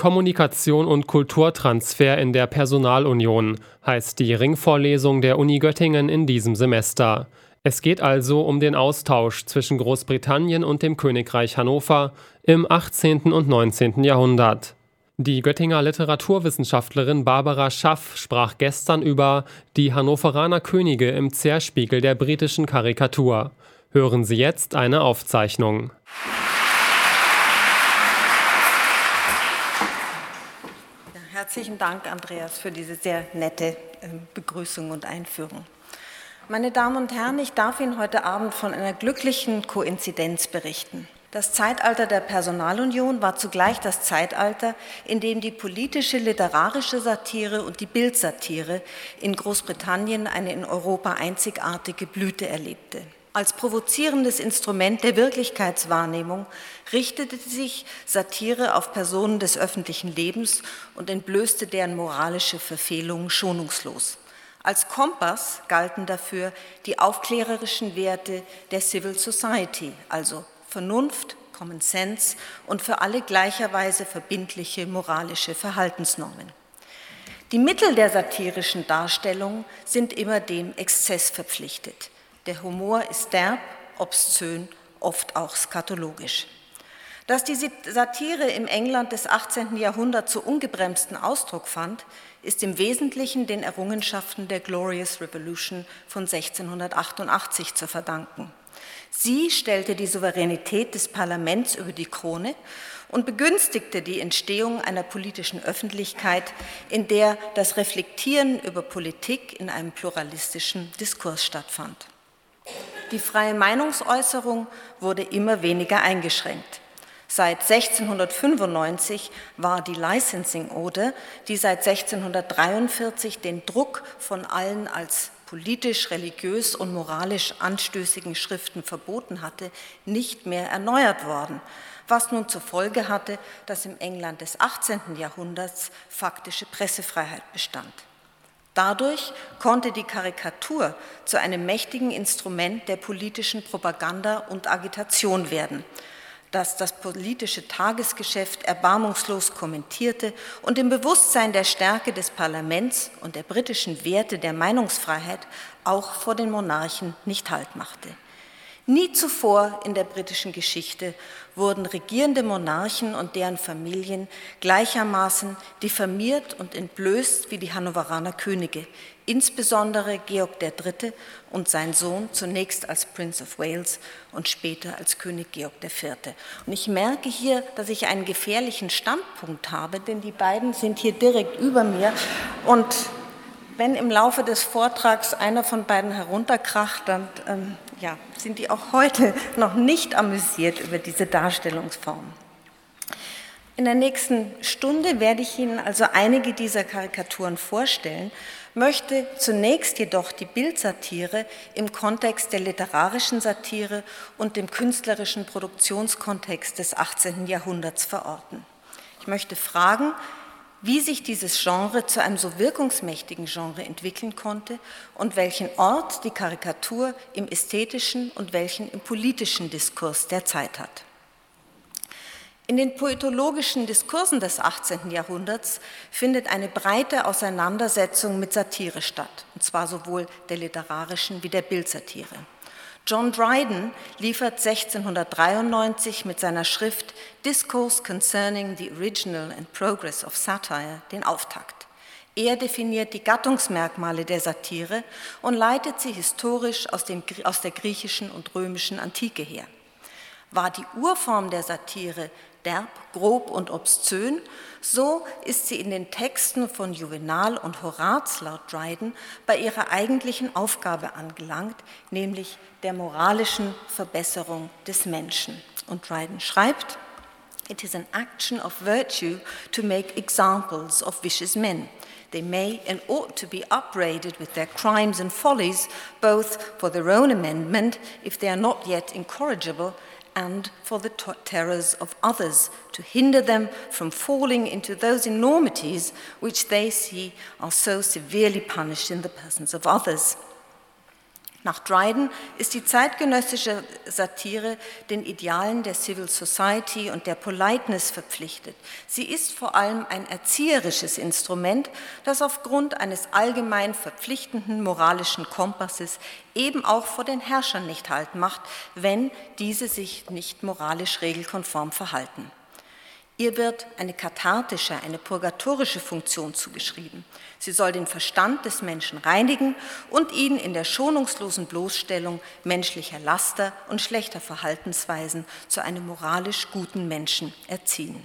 Kommunikation und Kulturtransfer in der Personalunion heißt die Ringvorlesung der Uni Göttingen in diesem Semester. Es geht also um den Austausch zwischen Großbritannien und dem Königreich Hannover im 18. und 19. Jahrhundert. Die Göttinger Literaturwissenschaftlerin Barbara Schaff sprach gestern über die Hannoveraner Könige im Zerspiegel der britischen Karikatur. Hören Sie jetzt eine Aufzeichnung. Herzlichen Dank, Andreas, für diese sehr nette Begrüßung und Einführung. Meine Damen und Herren, ich darf Ihnen heute Abend von einer glücklichen Koinzidenz berichten. Das Zeitalter der Personalunion war zugleich das Zeitalter, in dem die politische, literarische Satire und die Bildsatire in Großbritannien eine in Europa einzigartige Blüte erlebte. Als provozierendes Instrument der Wirklichkeitswahrnehmung richtete sich Satire auf Personen des öffentlichen Lebens und entblößte deren moralische Verfehlungen schonungslos. Als Kompass galten dafür die aufklärerischen Werte der Civil Society, also Vernunft, Common Sense und für alle gleicherweise verbindliche moralische Verhaltensnormen. Die Mittel der satirischen Darstellung sind immer dem Exzess verpflichtet. Der Humor ist derb, obszön, oft auch skatologisch. Dass die Satire im England des 18. Jahrhunderts so ungebremsten Ausdruck fand, ist im Wesentlichen den Errungenschaften der Glorious Revolution von 1688 zu verdanken. Sie stellte die Souveränität des Parlaments über die Krone und begünstigte die Entstehung einer politischen Öffentlichkeit, in der das Reflektieren über Politik in einem pluralistischen Diskurs stattfand. Die freie Meinungsäußerung wurde immer weniger eingeschränkt. Seit 1695 war die Licensing Order, die seit 1643 den Druck von allen als politisch, religiös und moralisch anstößigen Schriften verboten hatte, nicht mehr erneuert worden, was nun zur Folge hatte, dass im England des 18. Jahrhunderts faktische Pressefreiheit bestand. Dadurch konnte die Karikatur zu einem mächtigen Instrument der politischen Propaganda und Agitation werden, das das politische Tagesgeschäft erbarmungslos kommentierte und im Bewusstsein der Stärke des Parlaments und der britischen Werte der Meinungsfreiheit auch vor den Monarchen nicht Halt machte. Nie zuvor in der britischen Geschichte wurden regierende Monarchen und deren Familien gleichermaßen diffamiert und entblößt wie die Hannoveraner Könige, insbesondere Georg III. Und sein Sohn, zunächst als Prince of Wales und später als König Georg IV. Und ich merke hier, dass ich einen gefährlichen Standpunkt habe, denn die beiden sind hier direkt über mir und wenn im Laufe des Vortrags einer von beiden herunterkracht, dann sind die auch heute noch nicht amüsiert über diese Darstellungsform. In der nächsten Stunde werde ich Ihnen also einige dieser Karikaturen vorstellen, möchte zunächst jedoch die Bildsatire im Kontext der literarischen Satire und dem künstlerischen Produktionskontext des 18. Jahrhunderts verorten. Ich möchte fragen, wie sich dieses Genre zu einem so wirkungsmächtigen Genre entwickeln konnte und welchen Ort die Karikatur im ästhetischen und welchen im politischen Diskurs der Zeit hat. In den poetologischen Diskursen des 18. Jahrhunderts findet eine breite Auseinandersetzung mit Satire statt, und zwar sowohl der literarischen wie der Bildsatire. John Dryden liefert 1693 mit seiner Schrift Discourse Concerning the Original and Progress of Satire den Auftakt. Er definiert die Gattungsmerkmale der Satire und leitet sie historisch aus der griechischen und römischen Antike her. War die Urform der Satire derb, grob und obszön, so ist sie in den Texten von Juvenal und Horaz laut Dryden bei ihrer eigentlichen Aufgabe angelangt, nämlich der moralischen Verbesserung des Menschen. Und Dryden schreibt, "It is an action of virtue to make examples of vicious men. They may and ought to be upbraided with their crimes and follies, both for their own amendment, if they are not yet incorrigible, and for the terrors of others, to hinder them from falling into those enormities which they see are so severely punished in the persons of others." Nach Dryden ist die zeitgenössische Satire den Idealen der Civil Society und der Politeness verpflichtet. Sie ist vor allem ein erzieherisches Instrument, das aufgrund eines allgemein verpflichtenden moralischen Kompasses eben auch vor den Herrschern nicht Halt macht, wenn diese sich nicht moralisch regelkonform verhalten. Ihr wird eine kathartische, eine purgatorische Funktion zugeschrieben. Sie soll den Verstand des Menschen reinigen und ihn in der schonungslosen Bloßstellung menschlicher Laster und schlechter Verhaltensweisen zu einem moralisch guten Menschen erziehen.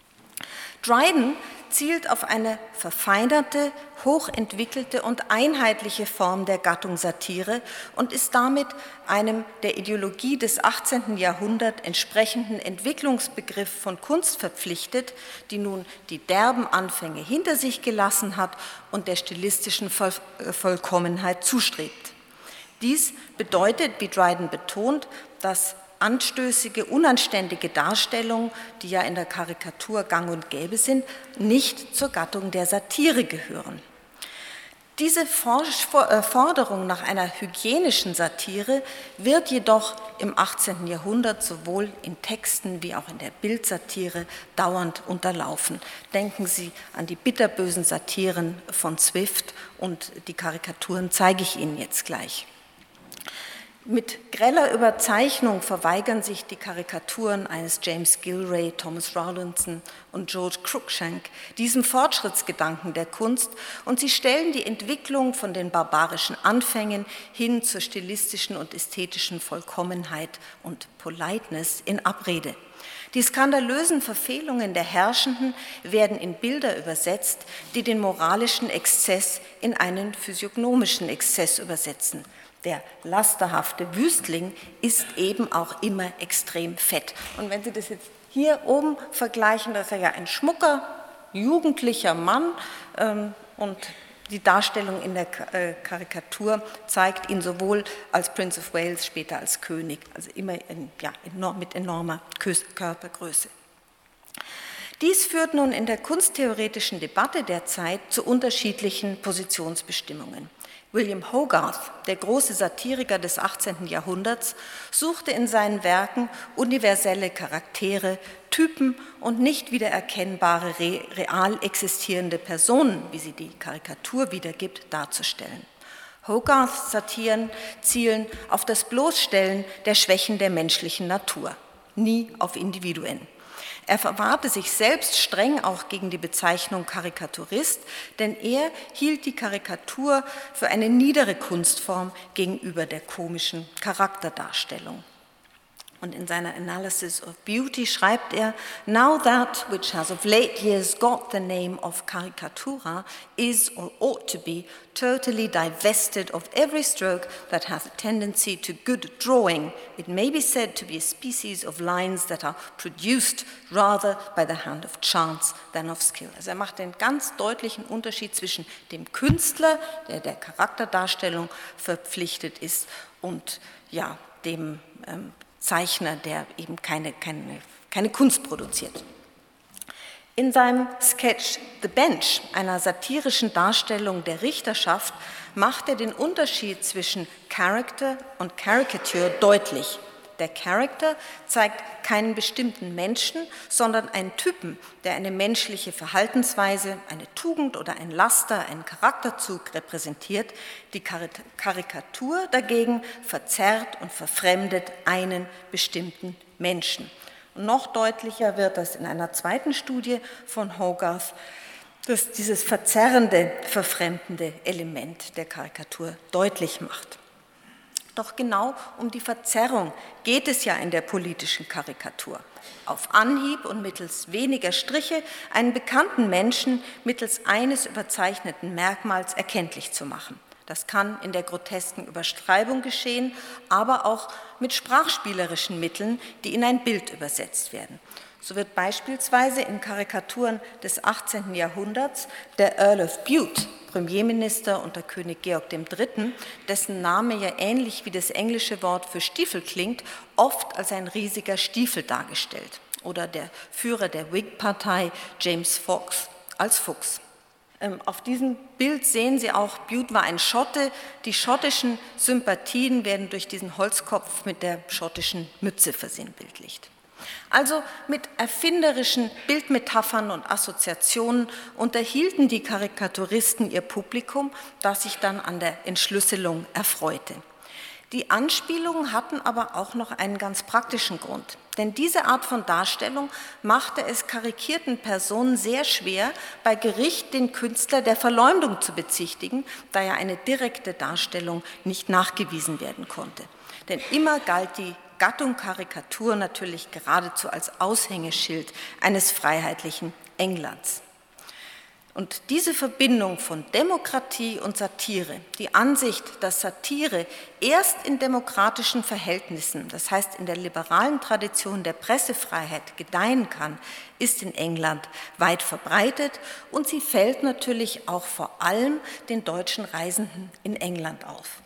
Dryden zielt auf eine verfeinerte, hochentwickelte und einheitliche Form der Gattung Satire und ist damit einem der Ideologie des 18. Jahrhunderts entsprechenden Entwicklungsbegriff von Kunst verpflichtet, die nun die derben Anfänge hinter sich gelassen hat und der stilistischen Vollkommenheit zustrebt. Dies bedeutet, wie Dryden betont, dass anstößige, unanständige Darstellungen, die ja in der Karikatur gang und gäbe sind, nicht zur Gattung der Satire gehören. Diese Forderung nach einer hygienischen Satire wird jedoch im 18. Jahrhundert sowohl in Texten wie auch in der Bildsatire dauernd unterlaufen. Denken Sie an die bitterbösen Satiren von Swift und die Karikaturen zeige ich Ihnen jetzt gleich. Mit greller Überzeichnung verweigern sich die Karikaturen eines James Gillray, Thomas Rowlandson und George Cruikshank diesem Fortschrittsgedanken der Kunst und sie stellen die Entwicklung von den barbarischen Anfängen hin zur stilistischen und ästhetischen Vollkommenheit und Politeness in Abrede. Die skandalösen Verfehlungen der Herrschenden werden in Bilder übersetzt, die den moralischen Exzess in einen physiognomischen Exzess übersetzen. Der lasterhafte Wüstling ist eben auch immer extrem fett. Und wenn Sie das jetzt hier oben vergleichen, das ist ja ein schmucker, jugendlicher Mann und die Darstellung in der Karikatur zeigt ihn sowohl als Prince of Wales, später als König, also immer mit enormer Körpergröße. Dies führt nun in der kunsttheoretischen Debatte der Zeit zu unterschiedlichen Positionsbestimmungen. William Hogarth, der große Satiriker des 18. Jahrhunderts, suchte in seinen Werken universelle Charaktere, Typen und nicht wiedererkennbare real existierende Personen, wie sie die Karikatur wiedergibt, darzustellen. Hogarths Satiren zielen auf das Bloßstellen der Schwächen der menschlichen Natur, nie auf Individuen. Er verwahrte sich selbst streng auch gegen die Bezeichnung Karikaturist, denn er hielt die Karikatur für eine niedere Kunstform gegenüber der komischen Charakterdarstellung. Und in seiner Analysis of Beauty schreibt er, "Now that which has of late years got the name of caricatura is or ought to be totally divested of every stroke that hath a tendency to good drawing, it may be said to be a species of lines that are produced rather by the hand of chance than of skill." Also er macht den ganz deutlichen Unterschied zwischen dem Künstler, der der Charakterdarstellung verpflichtet ist, und ja, dem Zeichner, der eben keine Kunst produziert. In seinem Sketch The Bench, einer satirischen Darstellung der Richterschaft, macht er den Unterschied zwischen Character und Caricature deutlich. Der Character zeigt keinen bestimmten Menschen, sondern einen Typen, der eine menschliche Verhaltensweise, eine Tugend oder ein Laster, einen Charakterzug repräsentiert. Die Karikatur dagegen verzerrt und verfremdet einen bestimmten Menschen. Und noch deutlicher wird das in einer zweiten Studie von Hogarth, das dieses verzerrende, verfremdende Element der Karikatur deutlich macht. Doch genau um die Verzerrung geht es ja in der politischen Karikatur. Auf Anhieb und mittels weniger Striche einen bekannten Menschen mittels eines überzeichneten Merkmals erkenntlich zu machen. Das kann in der grotesken Überschreibung geschehen, aber auch mit sprachspielerischen Mitteln, die in ein Bild übersetzt werden. So wird beispielsweise in Karikaturen des 18. Jahrhunderts der Earl of Bute, Premierminister unter König Georg III., dessen Name ja ähnlich wie das englische Wort für Stiefel klingt, oft als ein riesiger Stiefel dargestellt. Oder der Führer der Whig-Partei, James Fox, als Fuchs. Auf diesem Bild sehen Sie auch, Bute war ein Schotte. Die schottischen Sympathien werden durch diesen Holzkopf mit der schottischen Mütze versinnbildlicht. Also mit erfinderischen Bildmetaphern und Assoziationen unterhielten die Karikaturisten ihr Publikum, das sich dann an der Entschlüsselung erfreute. Die Anspielungen hatten aber auch noch einen ganz praktischen Grund. Denn diese Art von Darstellung machte es karikierten Personen sehr schwer, bei Gericht den Künstler der Verleumdung zu bezichtigen, da ja eine direkte Darstellung nicht nachgewiesen werden konnte. Denn immer galt die Gattung Karikatur natürlich geradezu als Aushängeschild eines freiheitlichen Englands. Und diese Verbindung von Demokratie und Satire, die Ansicht, dass Satire erst in demokratischen Verhältnissen, das heißt in der liberalen Tradition der Pressefreiheit, gedeihen kann, ist in England weit verbreitet und sie fällt natürlich auch vor allem den deutschen Reisenden in England auf.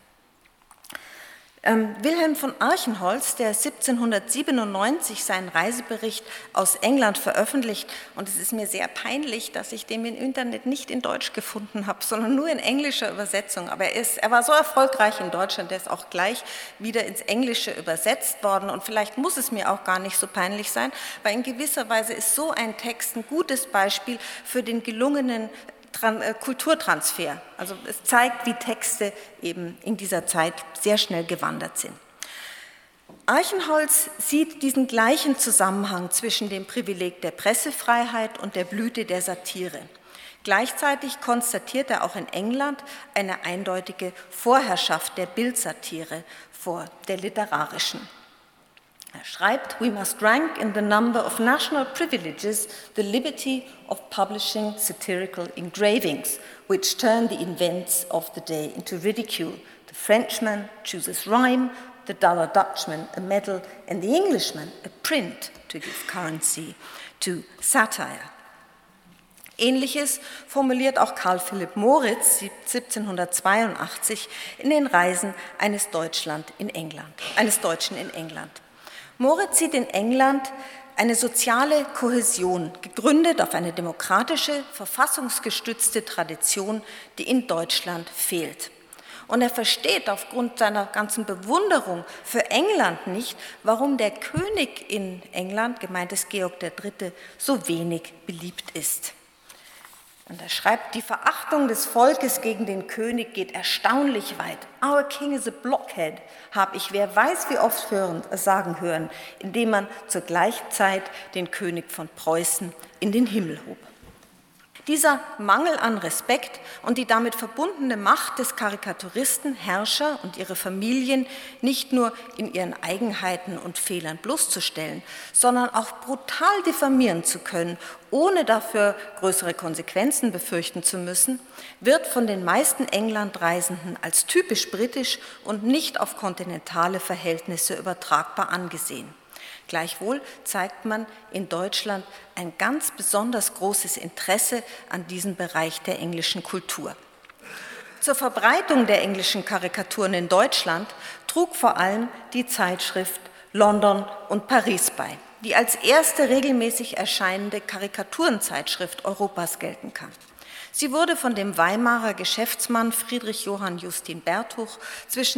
Wilhelm von Archenholz, der 1797 seinen Reisebericht aus England veröffentlicht, und es ist mir sehr peinlich, dass ich den im Internet nicht in Deutsch gefunden habe, sondern nur in englischer Übersetzung, aber er war so erfolgreich in Deutschland, der ist auch gleich wieder ins Englische übersetzt worden und vielleicht muss es mir auch gar nicht so peinlich sein, weil in gewisser Weise ist so ein Text ein gutes Beispiel für den gelungenen Kulturtransfer. Also es zeigt, wie Texte eben in dieser Zeit sehr schnell gewandert sind. Archenholz sieht diesen gleichen Zusammenhang zwischen dem Privileg der Pressefreiheit und der Blüte der Satire. Gleichzeitig konstatiert er auch in England eine eindeutige Vorherrschaft der Bildsatire vor der literarischen. Er schreibt, "We must rank in the number of national privileges the liberty of publishing satirical engravings, which turn the events of the day into ridicule. The Frenchman chooses rhyme, the duller Dutchman a medal, and the Englishman a print to give currency to satire." Ähnliches formuliert auch Karl Philipp Moritz 1782 in den Reisen eines Deutschen in England. Moritz sieht in England eine soziale Kohäsion, gegründet auf eine demokratische, verfassungsgestützte Tradition, die in Deutschland fehlt. Und er versteht aufgrund seiner ganzen Bewunderung für England nicht, warum der König in England, gemeint ist Georg III., so wenig beliebt ist. Und er schreibt, die Verachtung des Volkes gegen den König geht erstaunlich weit. Our king is a blockhead, habe ich wer weiß wie oft sagen hören, indem man zur gleichen Zeit den König von Preußen in den Himmel hob. Dieser Mangel an Respekt und die damit verbundene Macht des Karikaturisten, Herrscher und ihre Familien nicht nur in ihren Eigenheiten und Fehlern bloßzustellen, sondern auch brutal diffamieren zu können, ohne dafür größere Konsequenzen befürchten zu müssen, wird von den meisten Englandreisenden als typisch britisch und nicht auf kontinentale Verhältnisse übertragbar angesehen. Gleichwohl zeigt man in Deutschland ein ganz besonders großes Interesse an diesem Bereich der englischen Kultur. Zur Verbreitung der englischen Karikaturen in Deutschland trug vor allem die Zeitschrift London und Paris bei, die als erste regelmäßig erscheinende Karikaturenzeitschrift Europas gelten kann. Sie wurde von dem Weimarer Geschäftsmann Friedrich Johann Justin Bertuch zwischen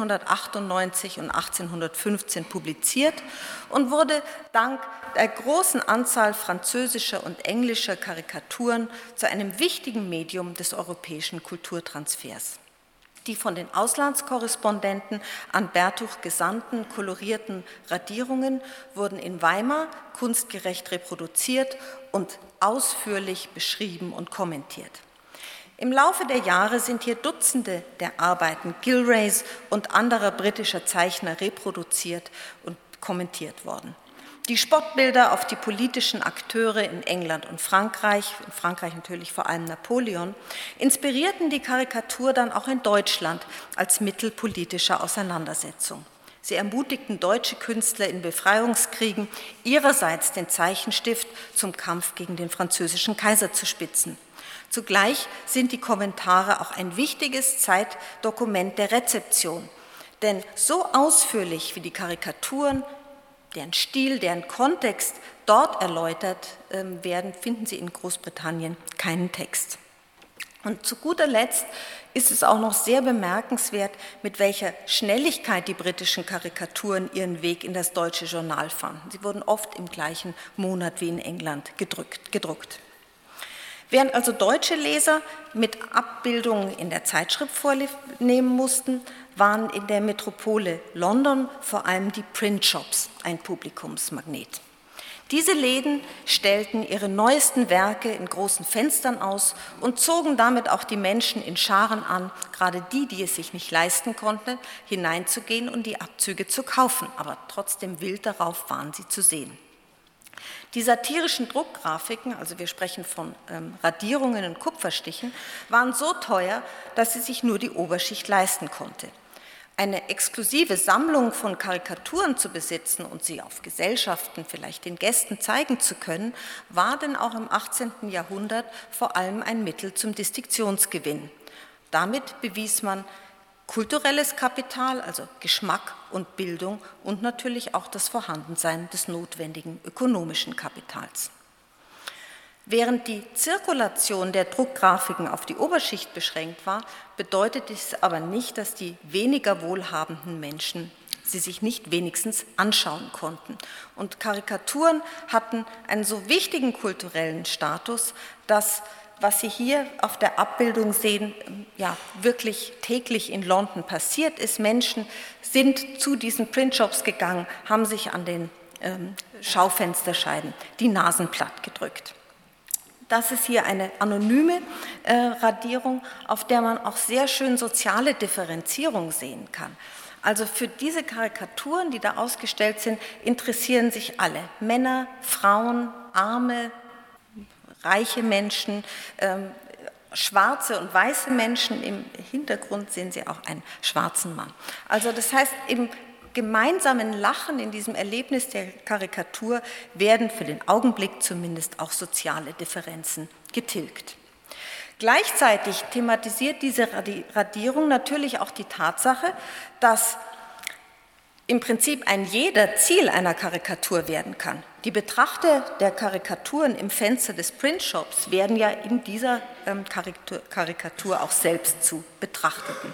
1798 und 1815 publiziert und wurde dank der großen Anzahl französischer und englischer Karikaturen zu einem wichtigen Medium des europäischen Kulturtransfers. Die von den Auslandskorrespondenten an Bertuch gesandten kolorierten Radierungen wurden in Weimar kunstgerecht reproduziert und ausführlich beschrieben und kommentiert. Im Laufe der Jahre sind hier Dutzende der Arbeiten Gilrays und anderer britischer Zeichner reproduziert und kommentiert worden. Die Spottbilder auf die politischen Akteure in England und Frankreich natürlich vor allem Napoleon, inspirierten die Karikatur dann auch in Deutschland als Mittel politischer Auseinandersetzung. Sie ermutigten deutsche Künstler in Befreiungskriegen, ihrerseits den Zeichenstift zum Kampf gegen den französischen Kaiser zu spitzen. Zugleich sind die Kommentare auch ein wichtiges Zeitdokument der Rezeption, denn so ausführlich wie die Karikaturen, deren Stil, deren Kontext dort erläutert werden, finden Sie in Großbritannien keinen Text. Und zu guter Letzt ist es auch noch sehr bemerkenswert, mit welcher Schnelligkeit die britischen Karikaturen ihren Weg in das deutsche Journal fanden. Sie wurden oft im gleichen Monat wie in England gedruckt. Während also deutsche Leser mit Abbildungen in der Zeitschrift vornehmen mussten, waren in der Metropole London vor allem die Printshops ein Publikumsmagnet. Diese Läden stellten ihre neuesten Werke in großen Fenstern aus und zogen damit auch die Menschen in Scharen an, gerade die es sich nicht leisten konnten, hineinzugehen und die Abzüge zu kaufen, aber trotzdem wild darauf waren sie zu sehen. Die satirischen Druckgrafiken, also wir sprechen von Radierungen und Kupferstichen, waren so teuer, dass sie sich nur die Oberschicht leisten konnte. Eine exklusive Sammlung von Karikaturen zu besitzen und sie auf Gesellschaften, vielleicht den Gästen zeigen zu können, war denn auch im 18. Jahrhundert vor allem ein Mittel zum Distinktionsgewinn. Damit bewies man kulturelles Kapital, also Geschmack und Bildung und natürlich auch das Vorhandensein des notwendigen ökonomischen Kapitals. Während die Zirkulation der Druckgrafiken auf die Oberschicht beschränkt war, bedeutet dies aber nicht, dass die weniger wohlhabenden Menschen sie sich nicht wenigstens anschauen konnten. Und Karikaturen hatten einen so wichtigen kulturellen Status, dass, was Sie hier auf der Abbildung sehen, ja, wirklich täglich in London passiert ist. Menschen sind zu diesen Printshops gegangen, haben sich an den Schaufensterscheiben die Nasen platt gedrückt. Das ist hier eine anonyme Radierung, auf der man auch sehr schön soziale Differenzierung sehen kann. Also für diese Karikaturen, die da ausgestellt sind, interessieren sich alle. Männer, Frauen, Arme, reiche Menschen, schwarze und weiße Menschen. Im Hintergrund sehen Sie auch einen schwarzen Mann. Also das heißt, im gemeinsamen Lachen in diesem Erlebnis der Karikatur werden für den Augenblick zumindest auch soziale Differenzen getilgt. Gleichzeitig thematisiert diese Radierung natürlich auch die Tatsache, dass im Prinzip ein jeder Ziel einer Karikatur werden kann. Die Betrachter der Karikaturen im Fenster des Printshops werden ja in dieser Karikatur auch selbst zu Betrachteten.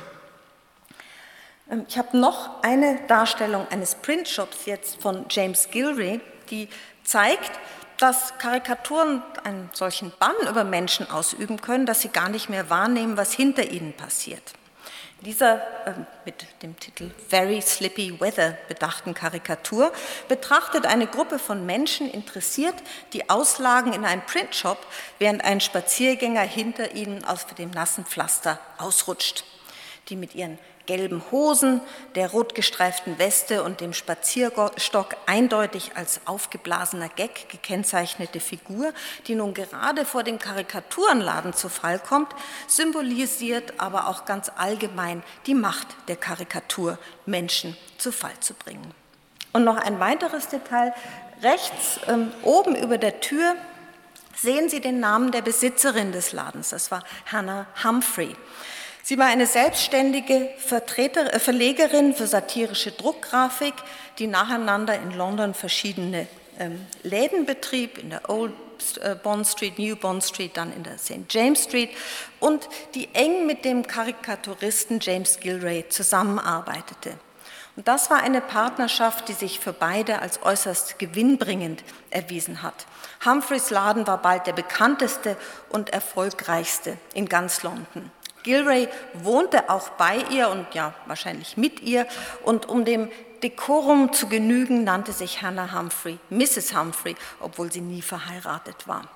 Ich habe noch eine Darstellung eines Printshops jetzt von James Gillray, die zeigt, dass Karikaturen einen solchen Bann über Menschen ausüben können, dass sie gar nicht mehr wahrnehmen, was hinter ihnen passiert. Dieser mit dem Titel Very Slippy Weather bedachten Karikatur betrachtet eine Gruppe von Menschen interessiert die Auslagen in einem Printshop, während ein Spaziergänger hinter ihnen auf dem nassen Pflaster ausrutscht. Die mit ihren gelben Hosen, der rot gestreiften Weste und dem Spazierstock eindeutig als aufgeblasener Gag gekennzeichnete Figur, die nun gerade vor dem Karikaturenladen zu Fall kommt, symbolisiert aber auch ganz allgemein die Macht der Karikatur, Menschen zu Fall zu bringen. Und noch ein weiteres Detail, rechts oben über der Tür sehen Sie den Namen der Besitzerin des Ladens, das war Hannah Humphrey. Sie war eine selbstständige Verlegerin für satirische Druckgrafik, die nacheinander in London verschiedene Läden betrieb, in der Old Bond Street, New Bond Street, dann in der St. James Street und die eng mit dem Karikaturisten James Gillray zusammenarbeitete. Und das war eine Partnerschaft, die sich für beide als äußerst gewinnbringend erwiesen hat. Humphreys Laden war bald der bekannteste und erfolgreichste in ganz London. Gillray wohnte auch bei ihr und ja wahrscheinlich mit ihr und um dem Dekorum zu genügen, nannte sich Hannah Humphrey Mrs. Humphrey, obwohl sie nie verheiratet war.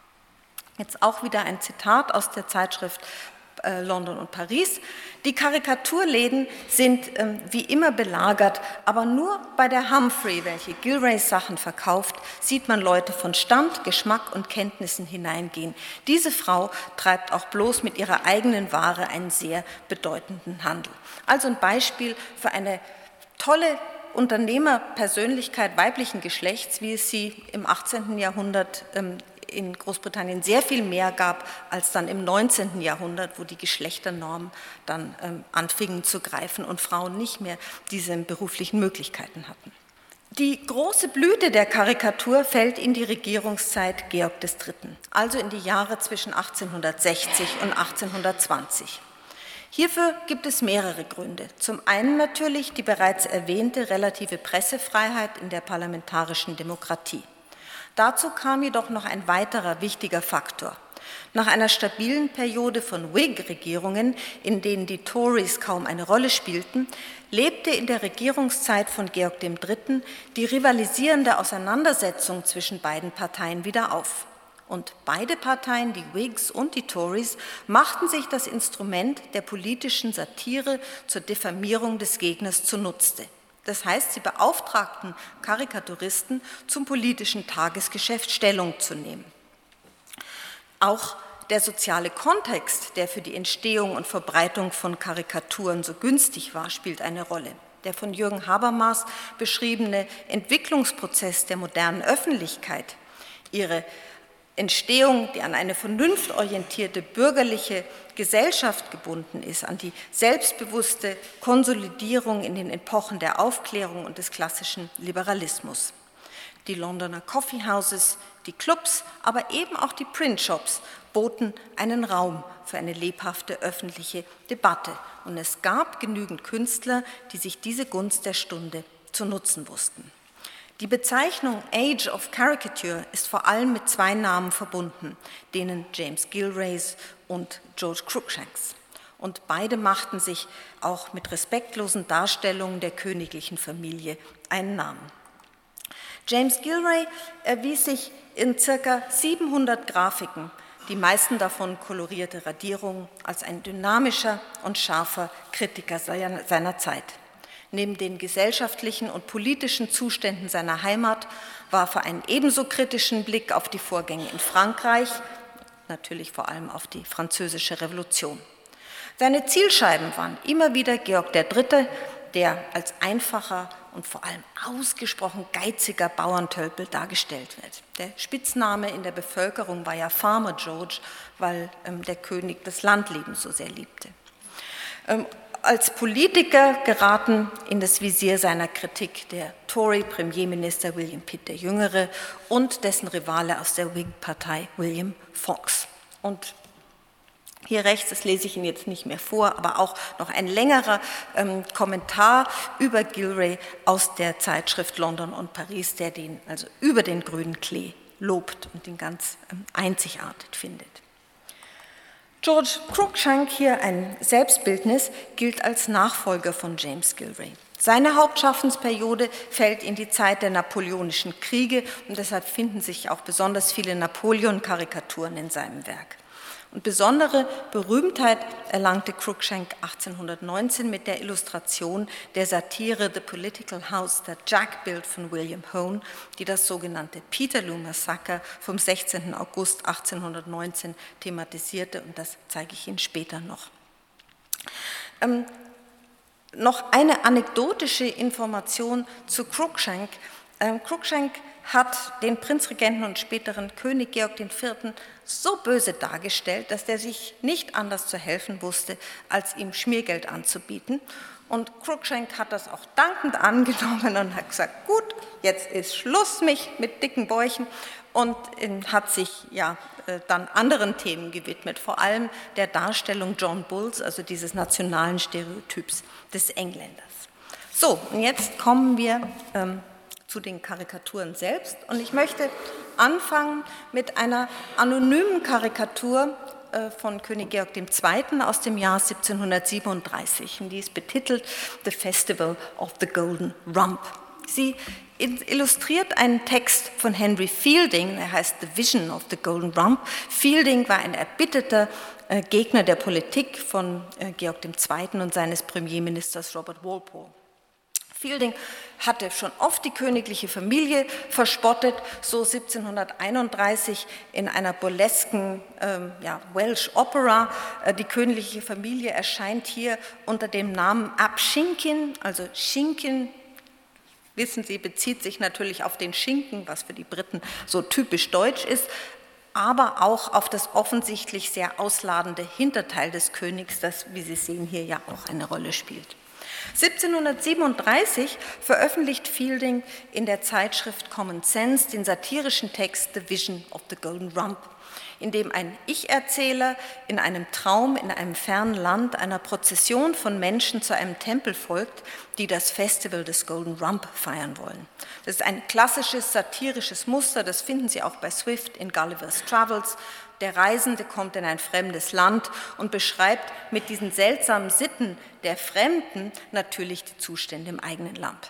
Jetzt auch wieder ein Zitat aus der Zeitschrift London und Paris. Die Karikaturläden sind wie immer belagert, aber nur bei der Humphrey, welche Gillrays Sachen verkauft, sieht man Leute von Stand, Geschmack und Kenntnissen hineingehen. Diese Frau treibt auch bloß mit ihrer eigenen Ware einen sehr bedeutenden Handel. Also ein Beispiel für eine tolle Unternehmerpersönlichkeit weiblichen Geschlechts, wie es sie im 18. Jahrhundert in Großbritannien sehr viel mehr gab als dann im 19. Jahrhundert, wo die Geschlechternormen dann anfingen zu greifen und Frauen nicht mehr diese beruflichen Möglichkeiten hatten. Die große Blüte der Karikatur fällt in die Regierungszeit Georg III., also in die Jahre zwischen 1860 und 1820. Hierfür gibt es mehrere Gründe. Zum einen natürlich die bereits erwähnte relative Pressefreiheit in der parlamentarischen Demokratie. Dazu kam jedoch noch ein weiterer wichtiger Faktor. Nach einer stabilen Periode von Whig-Regierungen, in denen die Tories kaum eine Rolle spielten, lebte in der Regierungszeit von Georg III. Die rivalisierende Auseinandersetzung zwischen beiden Parteien wieder auf. Und beide Parteien, die Whigs und die Tories, machten sich das Instrument der politischen Satire zur Diffamierung des Gegners zunutze. Das heißt, sie beauftragten Karikaturisten, zum politischen Tagesgeschäft Stellung zu nehmen. Auch der soziale Kontext, der für die Entstehung und Verbreitung von Karikaturen so günstig war, spielt eine Rolle. Der von Jürgen Habermas beschriebene Entwicklungsprozess der modernen Öffentlichkeit, ihre Entstehung, die an eine vernunftorientierte bürgerliche Gesellschaft gebunden ist, an die selbstbewusste Konsolidierung in den Epochen der Aufklärung und des klassischen Liberalismus. Die Londoner Coffeehouses, die Clubs, aber eben auch die Printshops boten einen Raum für eine lebhafte öffentliche Debatte. Und es gab genügend Künstler, die sich diese Gunst der Stunde zu nutzen wussten. Die Bezeichnung Age of Caricature ist vor allem mit zwei Namen verbunden, denen James Gillrays und George Cruikshanks. Und beide machten sich auch mit respektlosen Darstellungen der königlichen Familie einen Namen. James Gillray erwies sich in ca. 700 Grafiken, die meisten davon kolorierte Radierungen, als ein dynamischer und scharfer Kritiker seiner Zeit. Neben den gesellschaftlichen und politischen Zuständen seiner Heimat warf er einen ebenso kritischen Blick auf die Vorgänge in Frankreich, natürlich vor allem auf die Französische Revolution. Seine Zielscheiben waren immer wieder Georg III., der als einfacher und vor allem ausgesprochen geiziger Bauerntölpel dargestellt wird. Der Spitzname in der Bevölkerung war ja Farmer George, weil der König das Landleben so sehr liebte. Als Politiker geraten in das Visier seiner Kritik der Tory-Premierminister William Pitt der Jüngere und dessen Rivale aus der Whig-Partei William Fox. Und hier rechts, das lese ich Ihnen jetzt nicht mehr vor, aber auch noch ein längerer Kommentar über Gillray aus der Zeitschrift London und Paris, der den also über den grünen Klee lobt und ihn ganz einzigartig findet. George Cruikshank, hier ein Selbstbildnis, gilt als Nachfolger von James Gillray. Seine Hauptschaffensperiode fällt in die Zeit der Napoleonischen Kriege und deshalb finden sich auch besonders viele Napoleon-Karikaturen in seinem Werk. Und besondere Berühmtheit erlangte Cruikshank 1819 mit der Illustration der Satire The Political House That Jack Built von William Hone, die das sogenannte Peterloo Massacre vom 16. August 1819 thematisierte, und das zeige ich Ihnen später noch. Noch eine anekdotische Information zu Cruikshank. Cruikshank hat den Prinzregenten und späteren König Georg IV. So böse dargestellt, dass der sich nicht anders zu helfen wusste, als ihm Schmiergeld anzubieten. Und Cruikshank hat das auch dankend angenommen und hat gesagt, gut, jetzt ist Schluss mit dicken Bäuchen, und hat sich dann anderen Themen gewidmet, vor allem der Darstellung John Bulls, also dieses nationalen Stereotyps des Engländers. So, und jetzt kommen wir zu den Karikaturen selbst. Und ich möchte anfangen mit einer anonymen Karikatur von König Georg II. Aus dem Jahr 1737. Und die ist betitelt The Festival of the Golden Rump. Sie illustriert einen Text von Henry Fielding, er heißt The Vision of the Golden Rump. Fielding war ein erbitterter Gegner der Politik von Georg II. Und seines Premierministers Robert Walpole. Fielding hatte schon oft die königliche Familie verspottet, so 1731 in einer burlesken Welsh Opera. Die königliche Familie erscheint hier unter dem Namen Ab Schinkin, also Schinken, wissen Sie, bezieht sich natürlich auf den Schinken, was für die Briten so typisch deutsch ist, aber auch auf das offensichtlich sehr ausladende Hinterteil des Königs, das, wie Sie sehen, hier ja auch eine Rolle spielt. 1737 veröffentlicht Fielding in der Zeitschrift Common Sense den satirischen Text The Vision of the Golden Rump, in dem ein Ich-Erzähler in einem Traum in einem fernen Land einer Prozession von Menschen zu einem Tempel folgt, die das Festival des Golden Rump feiern wollen. Das ist ein klassisches satirisches Muster, das finden Sie auch bei Swift in Gulliver's Travels. Der Reisende kommt in ein fremdes Land und beschreibt mit diesen seltsamen Sitten der Fremden natürlich die Zustände im eigenen Land.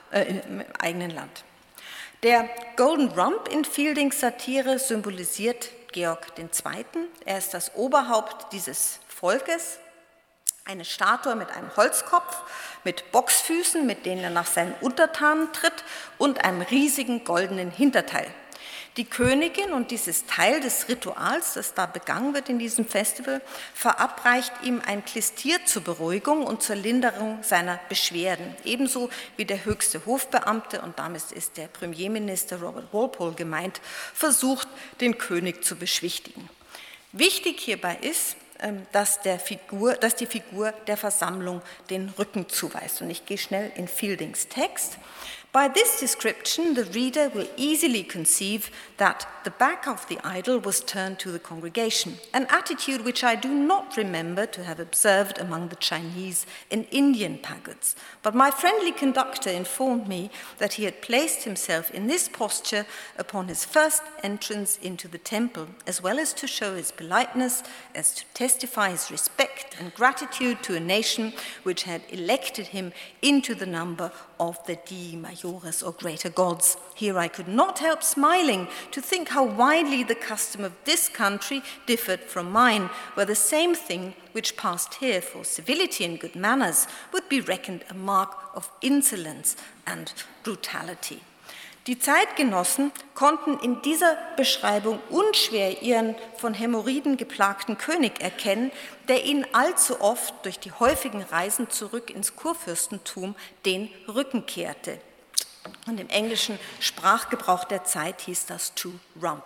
Der Golden Rump in Fieldings Satire symbolisiert Georg II. Er ist das Oberhaupt dieses Volkes, eine Statue mit einem Holzkopf, mit Boxfüßen, mit denen er nach seinen Untertanen tritt und einem riesigen goldenen Hinterteil. Die Königin, und dies ist Teil des Rituals, das da begangen wird in diesem Festival, verabreicht ihm ein Klistier zur Beruhigung und zur Linderung seiner Beschwerden, ebenso wie der höchste Hofbeamte, und damit ist der Premierminister Robert Walpole gemeint, versucht, den König zu beschwichtigen. Wichtig hierbei ist, dass die Figur der Versammlung den Rücken zuweist. Und ich gehe schnell in Fieldings Text. By this description, the reader will easily conceive that the back of the idol was turned to the congregation, an attitude which I do not remember to have observed among the Chinese and Indian pagods. But my friendly conductor informed me that he had placed himself in this posture upon his first entrance into the temple, as well as to show his politeness, as to testify his respect and gratitude to a nation which had elected him into the number of the Dii Majores, or greater gods. Here I could not help smiling to think how widely the custom of this country differed from mine, where the same thing which passed here for civility and good manners would be reckoned a mark of insolence and brutality. Die Zeitgenossen konnten in dieser Beschreibung unschwer ihren von Hämorrhoiden geplagten König erkennen, der ihnen allzu oft durch die häufigen Reisen zurück ins Kurfürstentum den Rücken kehrte. Und im englischen Sprachgebrauch der Zeit hieß das to rump.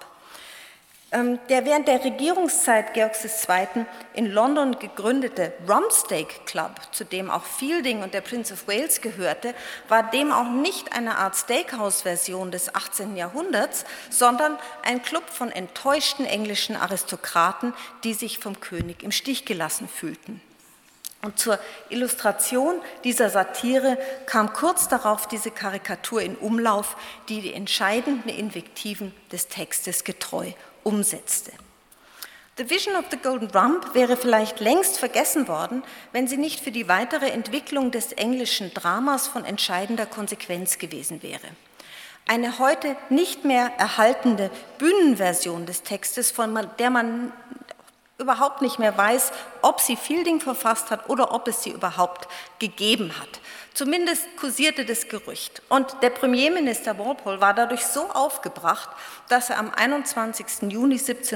Der während der Regierungszeit Georgs II. In London gegründete Rumpsteak Club, zu dem auch Fielding und der Prince of Wales gehörte, war dem auch nicht eine Art Steakhouse-Version des 18. Jahrhunderts, sondern ein Club von enttäuschten englischen Aristokraten, die sich vom König im Stich gelassen fühlten. Und zur Illustration dieser Satire kam kurz darauf diese Karikatur in Umlauf, die die entscheidenden Invektiven des Textes getreu umsetzte. The Vision of the Golden Rump wäre vielleicht längst vergessen worden, wenn sie nicht für die weitere Entwicklung des englischen Dramas von entscheidender Konsequenz gewesen wäre. Eine heute nicht mehr erhaltene Bühnenversion des Textes, von der man überhaupt nicht mehr weiß, ob sie Fielding verfasst hat oder ob es sie überhaupt gegeben hat. Zumindest kursierte das Gerücht. Und der Premierminister Walpole war dadurch so aufgebracht, dass er am 21. Juni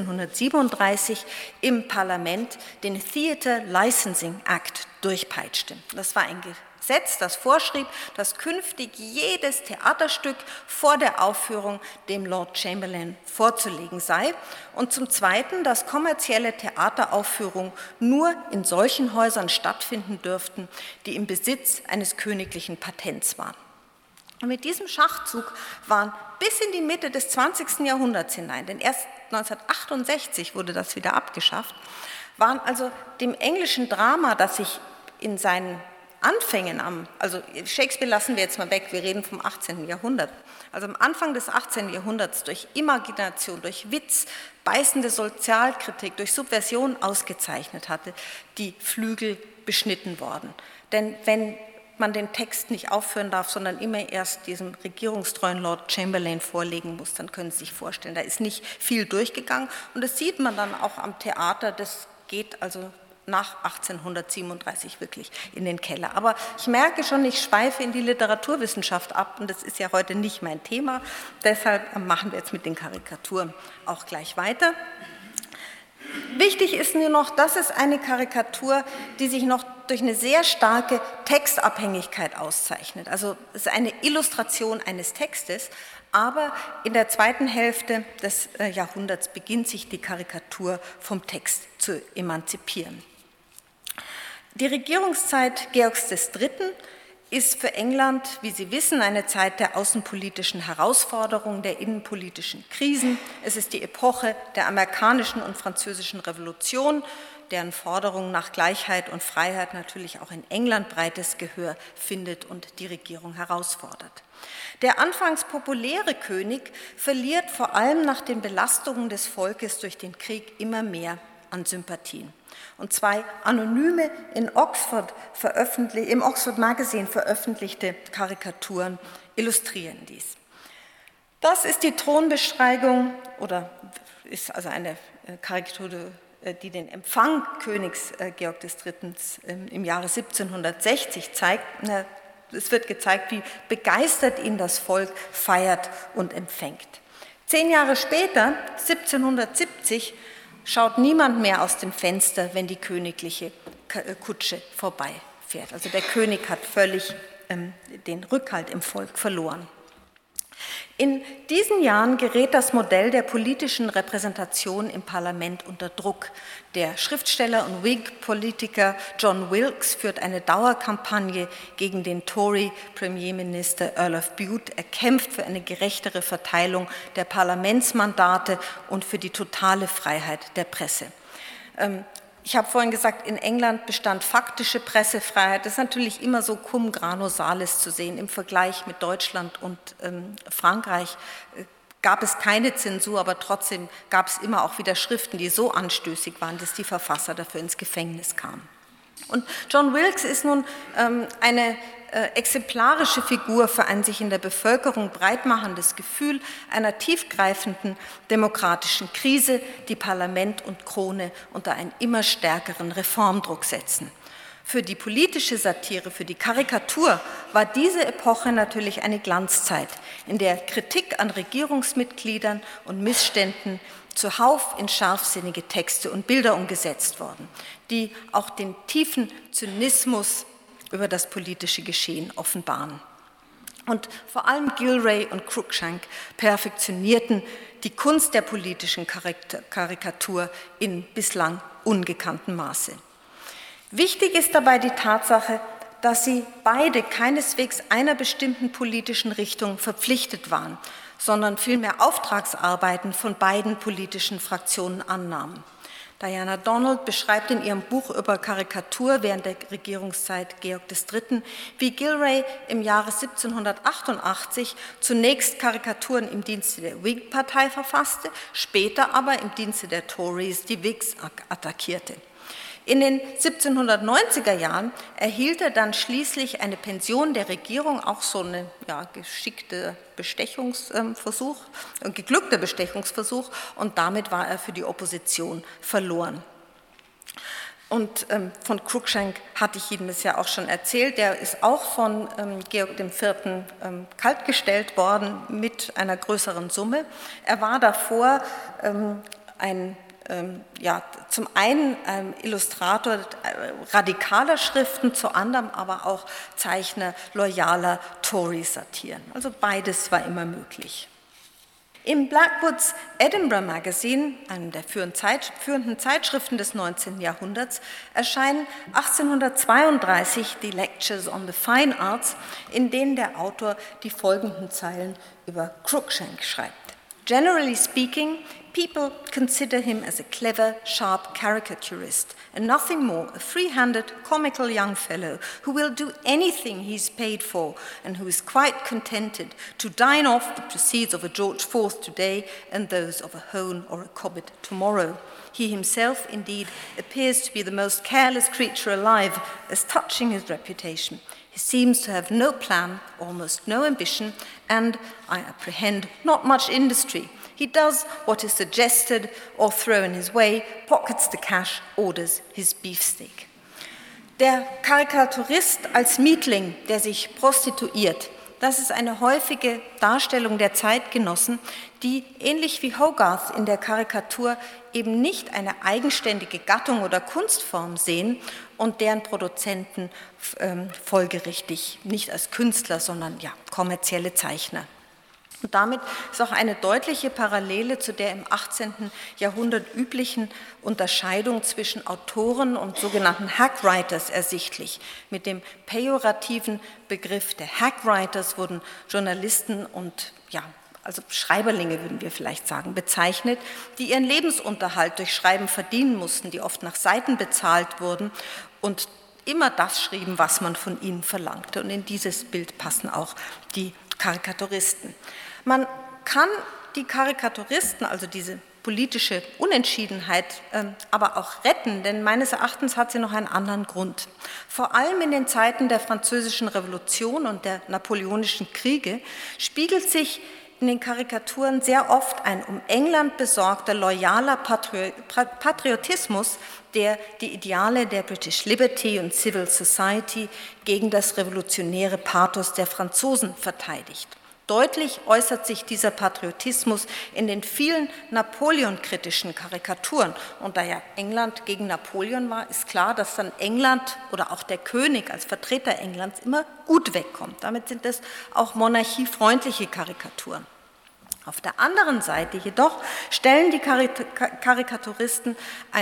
1737 im Parlament den Theatre Licensing Act durchpeitschte. Das war ein Gesetz, das vorschrieb, dass künftig jedes Theaterstück vor der Aufführung dem Lord Chamberlain vorzulegen sei und zum Zweiten, dass kommerzielle Theateraufführungen nur in solchen Häusern stattfinden dürften, die im Besitz eines königlichen Patents waren. Und mit diesem Schachzug waren bis in die Mitte des 20. Jahrhunderts hinein, denn erst 1968 wurde das wieder abgeschafft, waren also dem englischen Drama, das sich in seinen Anfängen also Shakespeare lassen wir jetzt mal weg, wir reden vom 18. Jahrhundert. Also am Anfang des 18. Jahrhunderts durch Imagination, durch Witz, beißende Sozialkritik, durch Subversion ausgezeichnet hatte, die Flügel beschnitten worden. Denn wenn man den Text nicht aufführen darf, sondern immer erst diesem regierungstreuen Lord Chamberlain vorlegen muss, dann können Sie sich vorstellen, da ist nicht viel durchgegangen. Und das sieht man dann auch am Theater, das geht also nach 1837 wirklich in den Keller. Aber ich merke schon, ich schweife in die Literaturwissenschaft ab und das ist ja heute nicht mein Thema. Deshalb machen wir jetzt mit den Karikaturen auch gleich weiter. Wichtig ist nur noch, das ist eine Karikatur, die sich noch durch eine sehr starke Textabhängigkeit auszeichnet. Also es ist eine Illustration eines Textes, aber in der zweiten Hälfte des Jahrhunderts beginnt sich die Karikatur vom Text zu emanzipieren. Die Regierungszeit Georgs III. ist für England, wie Sie wissen, eine Zeit der außenpolitischen Herausforderungen, der innenpolitischen Krisen. Es ist die Epoche der amerikanischen und französischen Revolution, deren Forderung nach Gleichheit und Freiheit natürlich auch in England breites Gehör findet und die Regierung herausfordert. Der anfangs populäre König verliert vor allem nach den Belastungen des Volkes durch den Krieg immer mehr an Sympathien. Und zwei anonyme im Oxford Magazine veröffentlichte Karikaturen illustrieren dies. Das ist die Thronbesteigung oder ist also eine Karikatur, die den Empfang Königs Georg III. Im Jahre 1760 zeigt. Es wird gezeigt, wie begeistert ihn das Volk feiert und empfängt. 10 Jahre später, 1770, schaut niemand mehr aus dem Fenster, wenn die königliche Kutsche vorbeifährt. Also der König hat völlig den Rückhalt im Volk verloren. In diesen Jahren gerät das Modell der politischen Repräsentation im Parlament unter Druck. Der Schriftsteller und Whig-Politiker John Wilkes führt eine Dauerkampagne gegen den Tory-Premierminister Earl of Bute. Er kämpft für eine gerechtere Verteilung der Parlamentsmandate und für die totale Freiheit der Presse. Ich habe vorhin gesagt, in England bestand faktische Pressefreiheit. Das ist natürlich immer so cum grano salis zu sehen. Im Vergleich mit Deutschland und Frankreich gab es keine Zensur, aber trotzdem gab es immer auch wieder Schriften, die so anstößig waren, dass die Verfasser dafür ins Gefängnis kamen. Und John Wilkes ist nun eine exemplarische Figur für ein sich in der Bevölkerung breitmachendes Gefühl einer tiefgreifenden demokratischen Krise, die Parlament und Krone unter einen immer stärkeren Reformdruck setzen. Für die politische Satire, für die Karikatur war diese Epoche natürlich eine Glanzzeit, in der Kritik an Regierungsmitgliedern und Missständen zuhauf in scharfsinnige Texte und Bilder umgesetzt worden, die auch den tiefen Zynismus über das politische Geschehen offenbaren. Und vor allem Gilray und Cruikshank perfektionierten die Kunst der politischen Karikatur in bislang ungekanntem Maße. Wichtig ist dabei die Tatsache, dass sie beide keineswegs einer bestimmten politischen Richtung verpflichtet waren, sondern vielmehr Auftragsarbeiten von beiden politischen Fraktionen annahmen. Diana Donald beschreibt in ihrem Buch über Karikatur während der Regierungszeit Georg III., wie Gilray im Jahre 1788 zunächst Karikaturen im Dienste der Whig-Partei verfasste, später aber im Dienste der Tories die Whigs attackierte. In den 1790er Jahren erhielt er dann schließlich eine Pension der Regierung, auch so ein geglückter Bestechungsversuch, und damit war er für die Opposition verloren. Und von Cruikshank hatte ich Ihnen das ja auch schon erzählt, der ist auch von Georg IV. Kaltgestellt worden mit einer größeren Summe. Er war davor zum einen Illustrator radikaler Schriften, zum anderen aber auch Zeichner loyaler Tory-Satiren. Also beides war immer möglich. Im Blackwoods Edinburgh Magazine, einem der führenden Zeitschriften des 19. Jahrhunderts, erscheinen 1832 die Lectures on the Fine Arts, in denen der Autor die folgenden Zeilen über Cruikshank schreibt. Generally speaking, people consider him as a clever, sharp caricaturist, and nothing more, a free-handed, comical young fellow who will do anything he's paid for and who is quite contented to dine off the proceeds of a George IV today and those of a Hone or a Cobbett tomorrow. He himself, indeed, appears to be the most careless creature alive, as touching his reputation. He seems to have no plan, almost no ambition, and, I apprehend, not much industry. He does what is suggested or thrown his way, pockets the cash, orders his beefsteak. Der Karikaturist als Mietling, der sich prostituiert, das ist eine häufige Darstellung der Zeitgenossen, die ähnlich wie Hogarth in der Karikatur eben nicht eine eigenständige Gattung oder Kunstform sehen und deren Produzenten folgerichtig nicht als Künstler, sondern kommerzielle Zeichner Und damit ist auch eine deutliche Parallele zu der im 18. Jahrhundert üblichen Unterscheidung zwischen Autoren und sogenannten Hackwriters ersichtlich. Mit dem pejorativen Begriff der Hackwriters wurden Journalisten und also Schreiberlinge würden wir vielleicht sagen, bezeichnet, die ihren Lebensunterhalt durch Schreiben verdienen mussten, die oft nach Seiten bezahlt wurden und immer das schrieben, was man von ihnen verlangte. Und in dieses Bild passen auch die Karikaturisten. Man kann die Karikaturisten, also diese politische Unentschiedenheit, aber auch retten, denn meines Erachtens hat sie noch einen anderen Grund. Vor allem in den Zeiten der Französischen Revolution und der Napoleonischen Kriege spiegelt sich in den Karikaturen sehr oft ein um England besorgter, loyaler Patriotismus, der die Ideale der British Liberty und Civil Society gegen das revolutionäre Pathos der Franzosen verteidigt. Deutlich äußert sich dieser Patriotismus in den vielen Napoleon-kritischen Karikaturen. Und da ja England gegen Napoleon war, ist klar, dass dann England oder auch der König als Vertreter Englands immer gut wegkommt. Damit sind es auch monarchiefreundliche Karikaturen. Auf der anderen Seite jedoch stellen die Karikaturisten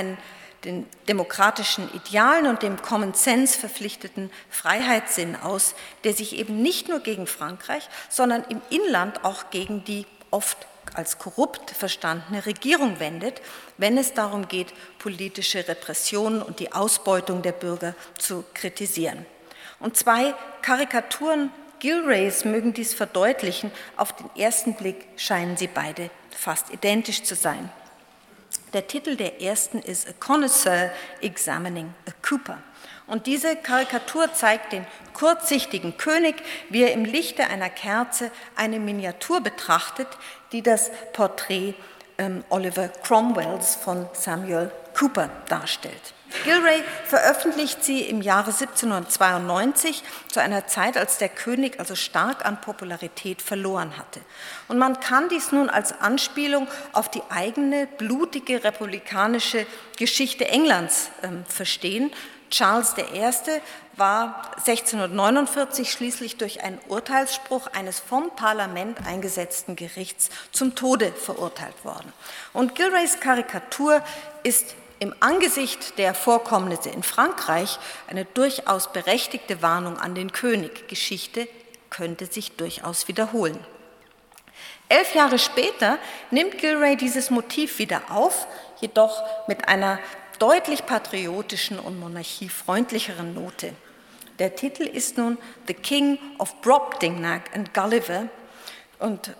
den demokratischen Idealen und dem Common Sense verpflichteten Freiheitssinn aus, der sich eben nicht nur gegen Frankreich, sondern im Inland auch gegen die oft als korrupt verstandene Regierung wendet, wenn es darum geht, politische Repressionen und die Ausbeutung der Bürger zu kritisieren. Und zwei Karikaturen Gilrays mögen dies verdeutlichen, auf den ersten Blick scheinen sie beide fast identisch zu sein. Der Titel der ersten ist A Connoisseur Examining a Cooper. Und diese Karikatur zeigt den kurzsichtigen König, wie er im Lichte einer Kerze eine Miniatur betrachtet, die das Porträt Oliver Cromwells von Samuel Cooper darstellt. Gilray veröffentlicht sie im Jahre 1792 zu einer Zeit, als der König also stark an Popularität verloren hatte. Und man kann dies nun als Anspielung auf die eigene blutige republikanische Geschichte Englands verstehen. Charles I. war 1649 schließlich durch einen Urteilsspruch eines vom Parlament eingesetzten Gerichts zum Tode verurteilt worden. Und Gilrays Karikatur ist im Angesicht der Vorkommnisse in Frankreich eine durchaus berechtigte Warnung an den König. Geschichte könnte sich durchaus wiederholen. 11 Jahre später nimmt Gilray dieses Motiv wieder auf, jedoch mit einer deutlich patriotischen und monarchiefreundlicheren Note. Der Titel ist nun The King of Brobdingnag and Gulliver und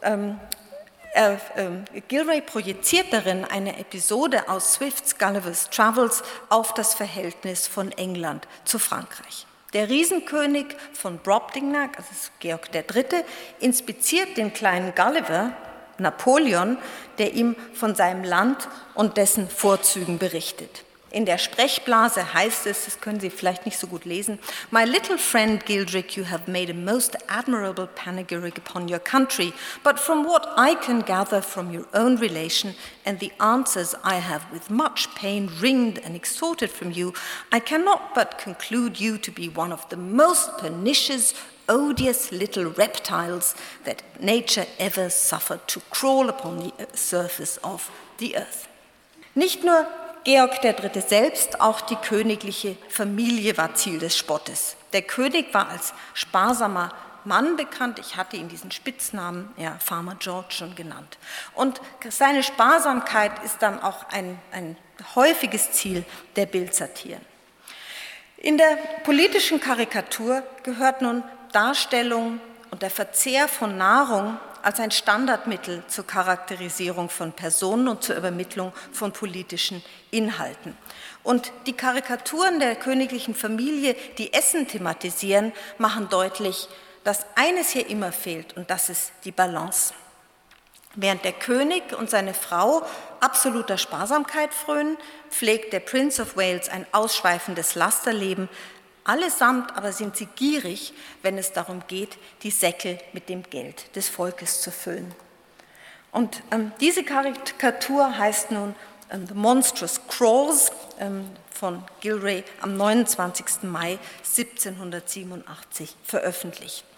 Gilray projiziert darin eine Episode aus Swifts Gulliver's Travels auf das Verhältnis von England zu Frankreich. Der Riesenkönig von Brobdingnag, also Georg III., inspiziert den kleinen Gulliver, Napoleon, der ihm von seinem Land und dessen Vorzügen berichtet. In der Sprechblase heißt es, das können Sie vielleicht nicht so gut lesen, My little friend Gildrick, you have made a most admirable panegyric upon your country, but from what I can gather from your own relation and the answers I have with much pain wringed and extorted from you, I cannot but conclude you to be one of the most pernicious, odious little reptiles that nature ever suffered to crawl upon the surface of the earth. Nicht nur Georg III. Selbst, auch die königliche Familie war Ziel des Spottes. Der König war als sparsamer Mann bekannt, ich hatte ihn diesen Spitznamen, Farmer George schon genannt. Und seine Sparsamkeit ist dann auch ein häufiges Ziel der Bildsatiren. In der politischen Karikatur gehört nun Darstellung und der Verzehr von Nahrung als ein Standardmittel zur Charakterisierung von Personen und zur Übermittlung von politischen Inhalten. Und die Karikaturen der königlichen Familie, die Essen thematisieren, machen deutlich, dass eines hier immer fehlt, und das ist die Balance. Während der König und seine Frau absoluter Sparsamkeit frönen, pflegt der Prince of Wales ein ausschweifendes Lasterleben. Allesamt aber sind sie gierig, wenn es darum geht, die Säcke mit dem Geld des Volkes zu füllen. Und diese Karikatur heißt nun The Monstrous Crawls von Gilray am 29. Mai 1787 veröffentlicht.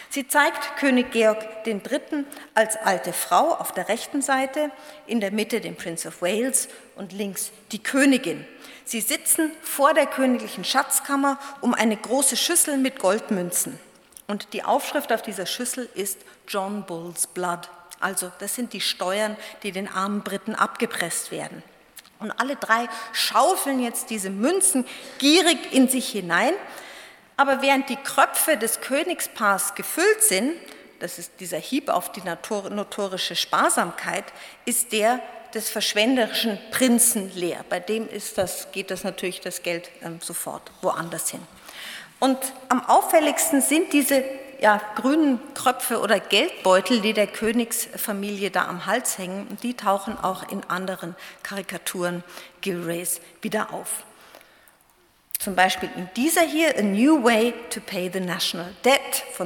Sie zeigt König Georg III. Als alte Frau auf der rechten Seite, in der Mitte den Prince of Wales und links die Königin. Sie sitzen vor der königlichen Schatzkammer um eine große Schüssel mit Goldmünzen. Und die Aufschrift auf dieser Schüssel ist John Bull's Blood. Also das sind die Steuern, die den armen Briten abgepresst werden. Und alle drei schaufeln jetzt diese Münzen gierig in sich hinein. Aber während die Kröpfe des Königspaars gefüllt sind, das ist dieser Hieb auf die notorische Sparsamkeit, ist der des verschwenderischen Prinzen leer. Bei dem geht das natürlich das Geld sofort woanders hin. Und am auffälligsten sind diese grünen Kröpfe oder Geldbeutel, die der Königsfamilie da am Hals hängen. Und die tauchen auch in anderen Karikaturen Gilrays wieder auf. Zum Beispiel in dieser hier, A New Way to Pay the National Debt von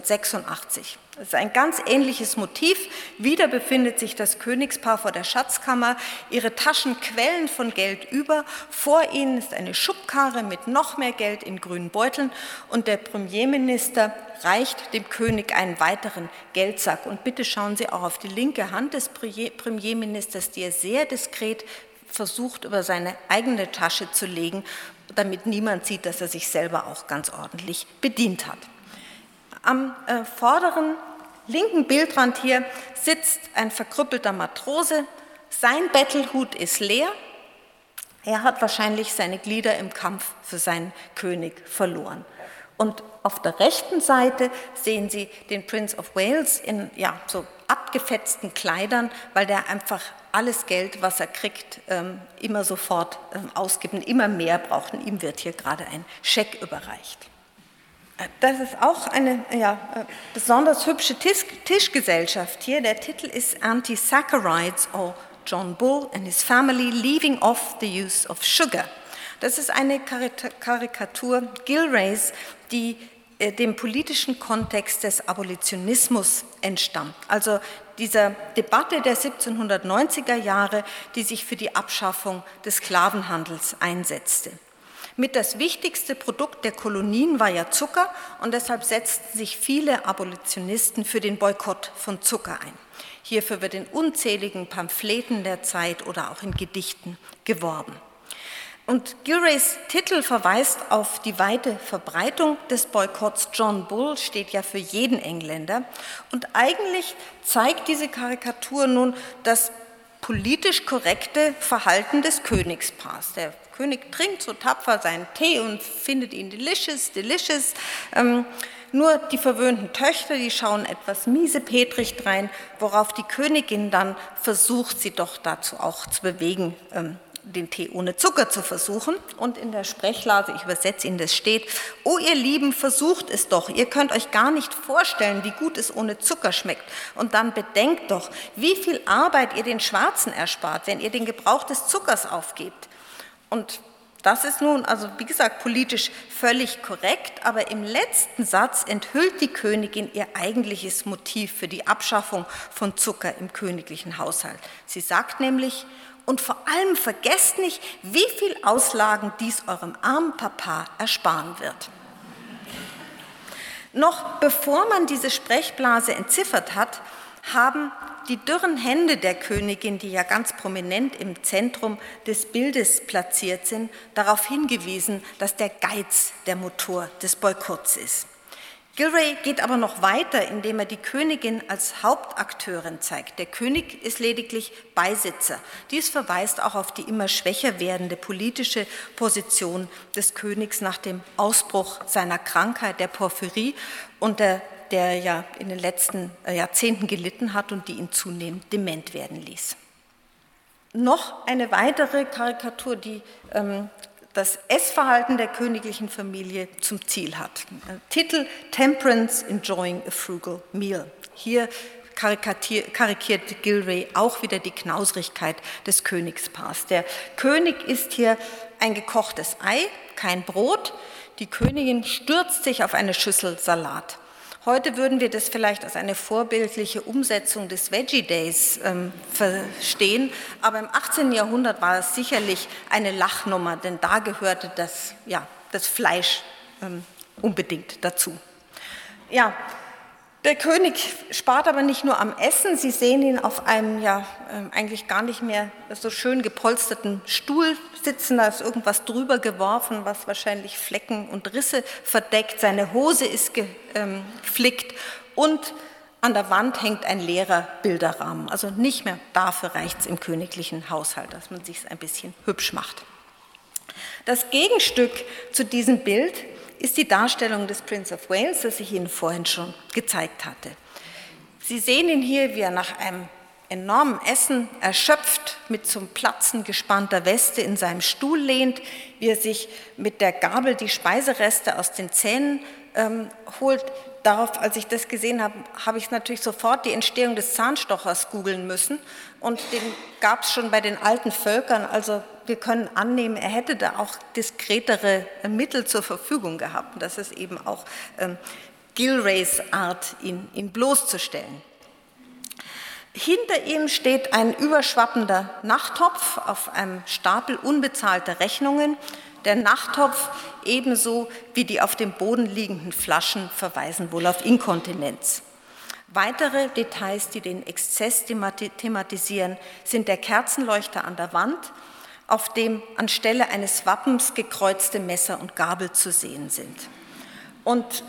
1786. Das ist ein ganz ähnliches Motiv. Wieder befindet sich das Königspaar vor der Schatzkammer. Ihre Taschen quellen von Geld über. Vor ihnen ist eine Schubkarre mit noch mehr Geld in grünen Beuteln. Und der Premierminister reicht dem König einen weiteren Geldsack. Und bitte schauen Sie auch auf die linke Hand des Premierministers, die er sehr diskret versucht, über seine eigene Tasche zu legen, damit niemand sieht, dass er sich selber auch ganz ordentlich bedient hat. Am vorderen linken Bildrand hier sitzt ein verkrüppelter Matrose. Sein Bettelhut ist leer. Er hat wahrscheinlich seine Glieder im Kampf für seinen König verloren. Und auf der rechten Seite sehen Sie den Prince of Wales in so abgefetzten Kleidern, weil der einfach alles Geld, was er kriegt, immer sofort ausgibt und immer mehr braucht. Und ihm wird hier gerade ein Scheck überreicht. Das ist auch eine besonders hübsche Tischgesellschaft hier. Der Titel ist Anti-Saccharides or John Bull and his family leaving off the use of sugar. Das ist eine Karikatur Gilrays, die dem politischen Kontext des Abolitionismus entstammt. Also dieser Debatte der 1790er Jahre, die sich für die Abschaffung des Sklavenhandels einsetzte. Mit das wichtigste Produkt der Kolonien war ja Zucker und deshalb setzten sich viele Abolitionisten für den Boykott von Zucker ein. Hierfür wird in unzähligen Pamphleten der Zeit oder auch in Gedichten geworben. Und Gilrays Titel verweist auf die weite Verbreitung des Boykotts. John Bull steht ja für jeden Engländer. Und eigentlich zeigt diese Karikatur nun das politisch korrekte Verhalten des Königspaars. Der König trinkt so tapfer seinen Tee und findet ihn delicious. Nur die verwöhnten Töchter, die schauen etwas miesepetrig drein, worauf die Königin dann versucht, sie doch dazu auch zu bewegen, den Tee ohne Zucker zu versuchen. Und in der Sprechlase, ich übersetze Ihnen, das steht: Oh, ihr Lieben, versucht es doch. Ihr könnt euch gar nicht vorstellen, wie gut es ohne Zucker schmeckt. Und dann bedenkt doch, wie viel Arbeit ihr den Schwarzen erspart, wenn ihr den Gebrauch des Zuckers aufgebt. Und das ist nun, also wie gesagt, politisch völlig korrekt, aber im letzten Satz enthüllt die Königin ihr eigentliches Motiv für die Abschaffung von Zucker im königlichen Haushalt. Sie sagt nämlich: Und vor allem vergesst nicht, wie viel Auslagen dies eurem armen Papa ersparen wird. Noch bevor man diese Sprechblase entziffert hat, haben die dürren Hände der Königin, die ja ganz prominent im Zentrum des Bildes platziert sind, darauf hingewiesen, dass der Geiz der Motor des Boykotts ist. Gilray geht aber noch weiter, indem er die Königin als Hauptakteurin zeigt. Der König ist lediglich Beisitzer. Dies verweist auch auf die immer schwächer werdende politische Position des Königs nach dem Ausbruch seiner Krankheit, der Porphyrie, und der ja in den letzten Jahrzehnten gelitten hat und die ihn zunehmend dement werden ließ. Noch eine weitere Karikatur, die das Essverhalten der königlichen Familie zum Ziel hat. Titel: Temperance, Enjoying a Frugal Meal. Hier karikiert Gilray auch wieder die Knausrigkeit des Königspaars. Der König isst hier ein gekochtes Ei, kein Brot. Die Königin stürzt sich auf eine Schüssel Salat. Heute würden wir das vielleicht als eine vorbildliche Umsetzung des Veggie Days verstehen, aber im 18. Jahrhundert war es sicherlich eine Lachnummer, denn da gehörte das Fleisch unbedingt dazu. Ja, Der König spart aber nicht nur am Essen, Sie sehen ihn auf einem eigentlich gar nicht mehr so schön gepolsterten Stuhl sitzen, da ist irgendwas drüber geworfen, was wahrscheinlich Flecken und Risse verdeckt, seine Hose ist geflickt und an der Wand hängt ein leerer Bilderrahmen, also nicht mehr dafür reicht es im königlichen Haushalt, dass man sich ein bisschen hübsch macht. Das Gegenstück zu diesem Bild ist die Darstellung des Prince of Wales, das ich Ihnen vorhin schon gezeigt hatte. Sie sehen ihn hier, wie er nach einem enormen Essen erschöpft, mit zum Platzen gespannter Weste in seinem Stuhl lehnt, wie er sich mit der Gabel die Speisereste aus den Zähnen holt. Darauf, als ich das gesehen habe, habe ich natürlich sofort die Entstehung des Zahnstochers googeln müssen und den gab es schon bei den alten Völkern, also wir können annehmen, er hätte da auch diskretere Mittel zur Verfügung gehabt und das ist eben auch Gilrays Art, ihn bloßzustellen. Hinter ihm steht ein überschwappender Nachttopf auf einem Stapel unbezahlter Rechnungen. Der Nachttopf ebenso wie die auf dem Boden liegenden Flaschen verweisen wohl auf Inkontinenz. Weitere Details, die den Exzess thematisieren, sind der Kerzenleuchter an der Wand, auf dem anstelle eines Wappens gekreuzte Messer und Gabel zu sehen sind. Und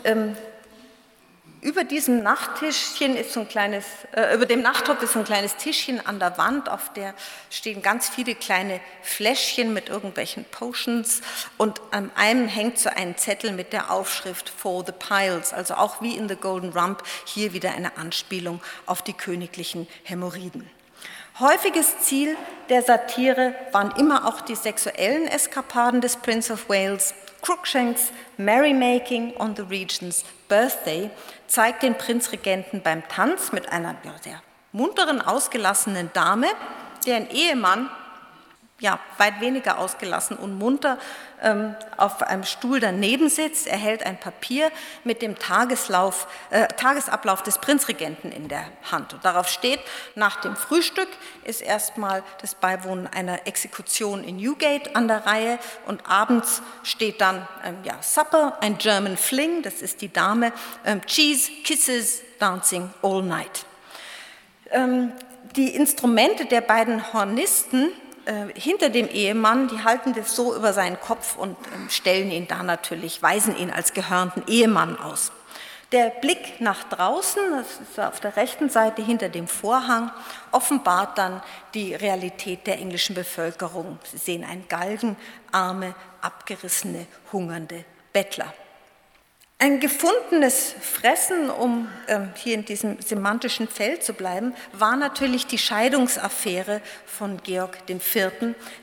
über diesem Nachttischchen ist über dem Nachttopf ist so ein kleines Tischchen an der Wand, auf der stehen ganz viele kleine Fläschchen mit irgendwelchen Potions und an einem hängt so ein Zettel mit der Aufschrift For the Piles, also auch wie in The Golden Rump hier wieder eine Anspielung auf die königlichen Hämorrhoiden. Häufiges Ziel der Satire waren immer auch die sexuellen Eskapaden des Prince of Wales. Cruikshanks Merrymaking on the Regent's Birthday zeigt den Prinzregenten beim Tanz mit einer sehr munteren, ausgelassenen Dame, deren Ehemann, weit weniger ausgelassen und munter, auf einem Stuhl daneben sitzt. Er hält ein Papier mit dem Tagesablauf des Prinzregenten in der Hand. Und darauf steht, nach dem Frühstück ist erstmal das Beiwohnen einer Exekution in Newgate an der Reihe und abends steht dann Supper, ein German Fling, das ist die Dame, Cheese, Kisses, Dancing all night. Die Instrumente der beiden Hornisten hinter dem Ehemann, die halten das so über seinen Kopf und stellen ihn da natürlich, weisen ihn als gehörnten Ehemann aus. Der Blick nach draußen, das ist auf der rechten Seite hinter dem Vorhang, offenbart dann die Realität der englischen Bevölkerung. Sie sehen einen Galgen, arme, abgerissene, hungernde Bettler. Ein gefundenes Fressen, um hier in diesem semantischen Feld zu bleiben, war natürlich die Scheidungsaffäre von Georg IV.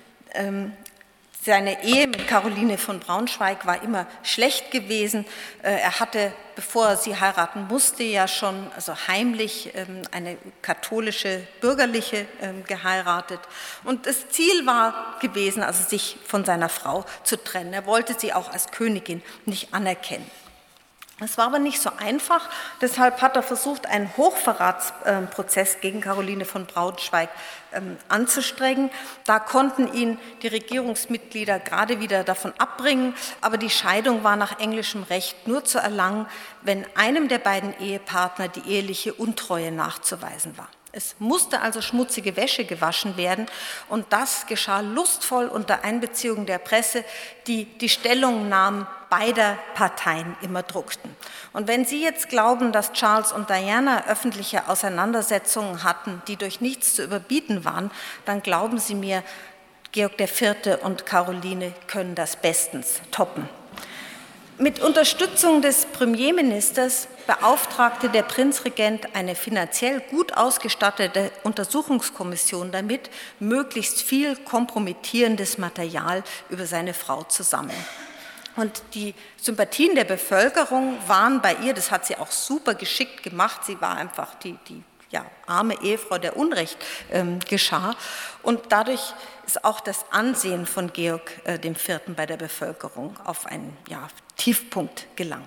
Seine Ehe mit Caroline von Braunschweig war immer schlecht gewesen. Er hatte, bevor er sie heiraten musste, ja schon heimlich eine katholische Bürgerliche geheiratet. Und das Ziel war gewesen, sich von seiner Frau zu trennen. Er wollte sie auch als Königin nicht anerkennen. Es war aber nicht so einfach, deshalb hat er versucht, einen Hochverratsprozess gegen Caroline von Braunschweig anzustrengen. Da konnten ihn die Regierungsmitglieder gerade wieder davon abbringen, aber die Scheidung war nach englischem Recht nur zu erlangen, wenn einem der beiden Ehepartner die eheliche Untreue nachzuweisen war. Es musste also schmutzige Wäsche gewaschen werden und das geschah lustvoll unter Einbeziehung der Presse, die die Stellungnahmen beider Parteien immer druckten. Und wenn Sie jetzt glauben, dass Charles und Diana öffentliche Auseinandersetzungen hatten, die durch nichts zu überbieten waren, dann glauben Sie mir, Georg IV. Und Caroline können das bestens toppen. Mit Unterstützung des Premierministers beauftragte der Prinzregent eine finanziell gut ausgestattete Untersuchungskommission damit, möglichst viel kompromittierendes Material über seine Frau zu sammeln. Und die Sympathien der Bevölkerung waren bei ihr, das hat sie auch super geschickt gemacht, sie war einfach die arme Ehefrau, der Unrecht geschah. Und dadurch ist auch das Ansehen von Georg IV. Bei der Bevölkerung auf einen Tiefpunkt gelangt.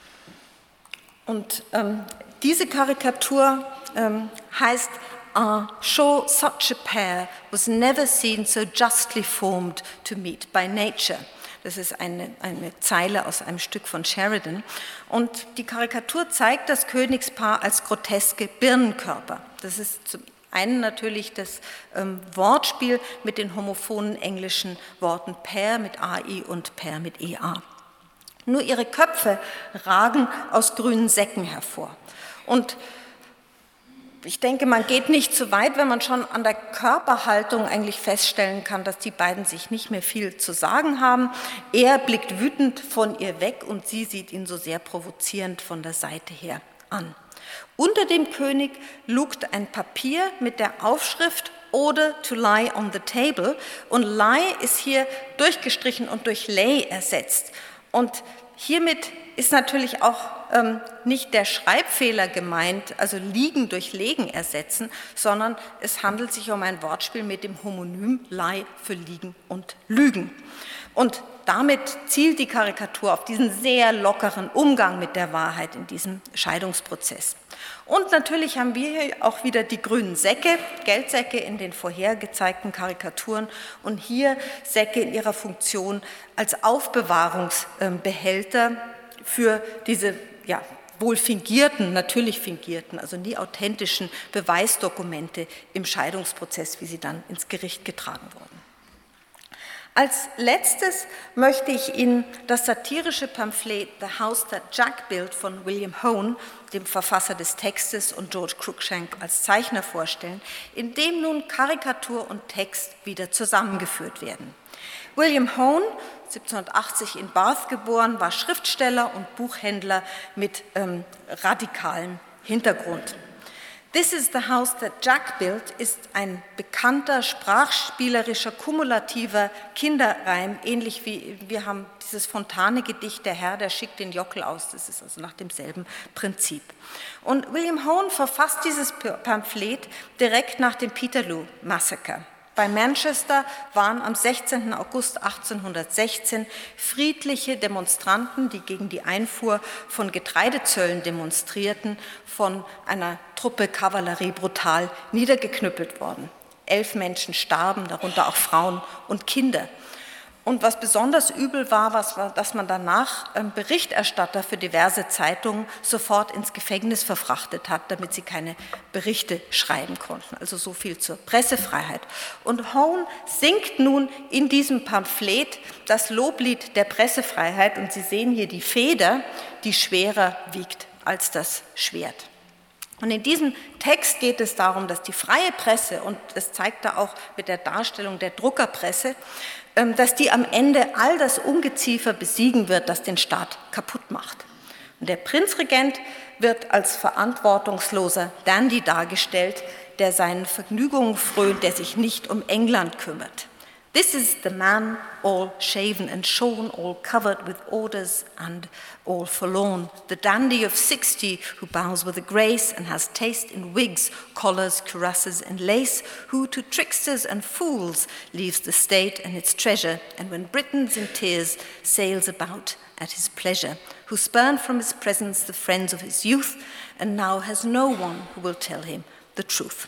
Und diese Karikatur heißt "Sure, such a pair was never seen so justly formed to meet by nature." Das ist eine Zeile aus einem Stück von Sheridan. Und die Karikatur zeigt das Königspaar als groteske Birnenkörper. Das ist zum einen natürlich das Wortspiel mit den homophonen englischen Worten Pair mit AI und Pair mit EA. Nur ihre Köpfe ragen aus grünen Säcken hervor. Und ich denke, man geht nicht zu weit, wenn man schon an der Körperhaltung eigentlich feststellen kann, dass die beiden sich nicht mehr viel zu sagen haben. Er blickt wütend von ihr weg und sie sieht ihn so sehr provozierend von der Seite her an. Unter dem König lugt ein Papier mit der Aufschrift Order to lie on the table und lie ist hier durchgestrichen und durch lay ersetzt. Und hiermit ist natürlich auch nicht der Schreibfehler gemeint, also liegen durch legen ersetzen, sondern es handelt sich um ein Wortspiel mit dem Homonym lie für liegen und lügen. Und damit zielt die Karikatur auf diesen sehr lockeren Umgang mit der Wahrheit in diesem Scheidungsprozess. Und natürlich haben wir hier auch wieder die grünen Säcke, Geldsäcke in den vorher gezeigten Karikaturen und hier Säcke in ihrer Funktion als Aufbewahrungsbehälter für diese wohl fingierten, natürlich fingierten, also nie authentischen Beweisdokumente im Scheidungsprozess, wie sie dann ins Gericht getragen wurden. Als letztes möchte ich Ihnen das satirische Pamphlet The House That Jack Built von William Hone, dem Verfasser des Textes, und George Cruikshank als Zeichner vorstellen, in dem nun Karikatur und Text wieder zusammengeführt werden. William Hone, 1780 in Bath geboren, war Schriftsteller und Buchhändler mit radikalem Hintergrund. This is the House That Jack Built ist ein bekannter, sprachspielerischer, kumulativer Kinderreim, ähnlich wie wir haben dieses Fontane-Gedicht, der Herr, der schickt den Jockel aus, das ist also nach demselben Prinzip. Und William Hone verfasst dieses Pamphlet direkt nach dem Peterloo-Massaker. Bei Manchester waren am 16. August 1816 friedliche Demonstranten, die gegen die Einfuhr von Getreidezöllen demonstrierten, von einer Truppe Kavallerie brutal niedergeknüppelt worden. 11 Menschen starben, darunter auch Frauen und Kinder. Und was besonders übel war, dass man danach Berichterstatter für diverse Zeitungen sofort ins Gefängnis verfrachtet hat, damit sie keine Berichte schreiben konnten. Also so viel zur Pressefreiheit. Und Hone singt nun in diesem Pamphlet das Loblied der Pressefreiheit. Und Sie sehen hier die Feder, die schwerer wiegt als das Schwert. Und in diesem Text geht es darum, dass die freie Presse, und das zeigt er auch mit der Darstellung der Druckerpresse, dass die am Ende all das Ungeziefer besiegen wird, das den Staat kaputt macht. Und der Prinzregent wird als verantwortungsloser Dandy dargestellt, der seinen Vergnügungen frönt, der sich nicht um England kümmert. This is the man, all shaven and shorn, all covered with orders and all forlorn, the dandy of 60 who bows with a grace and has taste in wigs, collars, cuirasses and lace, who to tricksters and fools leaves the state and its treasure, and when Britain's in tears sails about at his pleasure, who spurned from his presence the friends of his youth, and now has no one who will tell him the truth.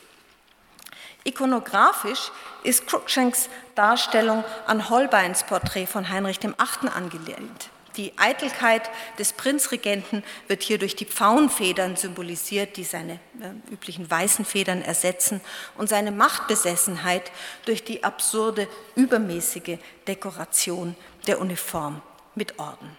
Ikonografisch ist Cruikshanks Darstellung an Holbeins Porträt von Heinrich VIII. Angelehnt. Die Eitelkeit des Prinzregenten wird hier durch die Pfauenfedern symbolisiert, die seine üblichen weißen Federn ersetzen, und seine Machtbesessenheit durch die absurde, übermäßige Dekoration der Uniform mit Orden.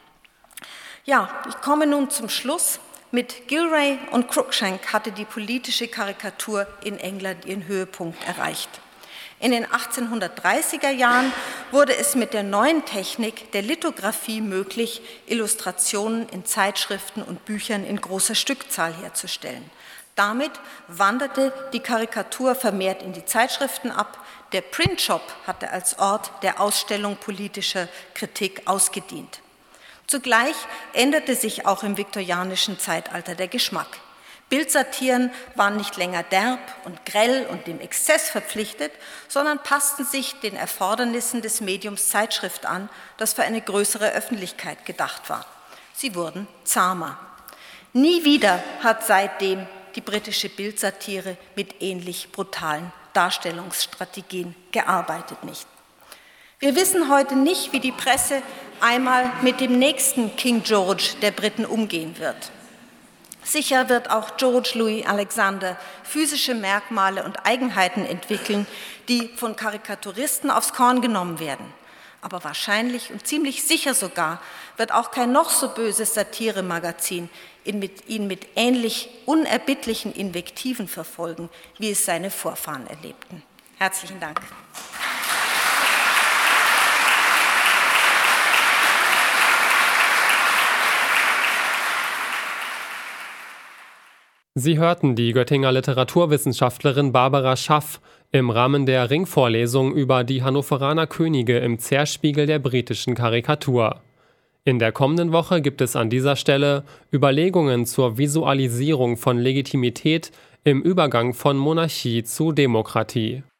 Ja, ich komme nun zum Schluss. Mit Gilray und Cruikshank hatte die politische Karikatur in England ihren Höhepunkt erreicht. In den 1830er Jahren wurde es mit der neuen Technik der Lithografie möglich, Illustrationen in Zeitschriften und Büchern in großer Stückzahl herzustellen. Damit wanderte die Karikatur vermehrt in die Zeitschriften ab. Der Printshop hatte als Ort der Ausstellung politischer Kritik ausgedient. Zugleich änderte sich auch im viktorianischen Zeitalter der Geschmack. Bildsatiren waren nicht länger derb und grell und dem Exzess verpflichtet, sondern passten sich den Erfordernissen des Mediums Zeitschrift an, das für eine größere Öffentlichkeit gedacht war. Sie wurden zahmer. Nie wieder hat seitdem die britische Bildsatire mit ähnlich brutalen Darstellungsstrategien gearbeitet nicht. Wir wissen heute nicht, wie die Presse einmal mit dem nächsten King George der Briten umgehen wird. Sicher wird auch George Louis Alexander physische Merkmale und Eigenheiten entwickeln, die von Karikaturisten aufs Korn genommen werden. Aber wahrscheinlich und ziemlich sicher sogar wird auch kein noch so böses Satiremagazin ihn mit ähnlich unerbittlichen Invektiven verfolgen, wie es seine Vorfahren erlebten. Herzlichen Dank. Sie hörten die Göttinger Literaturwissenschaftlerin Barbara Schaff im Rahmen der Ringvorlesung über die Hannoveraner Könige im Zerspiegel der britischen Karikatur. In der kommenden Woche gibt es an dieser Stelle Überlegungen zur Visualisierung von Legitimität im Übergang von Monarchie zu Demokratie.